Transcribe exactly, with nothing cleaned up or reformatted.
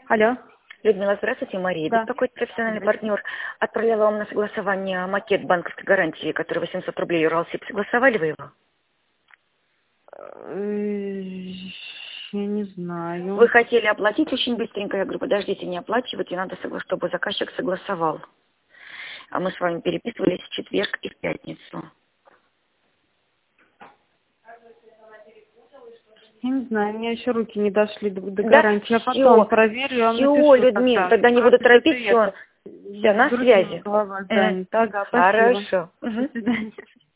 Алло. Людмила, здравствуйте, Мария. Да. Беспокоит профессиональный партнер. Отправляла вам на согласование макет банковской гарантии, который восемьсот рублей Уралсиб. Согласовали вы его? Я не знаю. Вы хотели оплатить очень быстренько. Я говорю, подождите, не оплачивайте, надо, чтобы заказчик согласовал. А мы с вами переписывались в четверг и в пятницу. Я не знаю, у меня еще руки не дошли до, до Да, гарантии. Я потом проверю, я вам все, напишу Людмила, тогда. тогда не буду торопить, все. Все, на Другим связи. голова Э, занята. Ага, спасибо. Хорошо. До Мгм. свидания.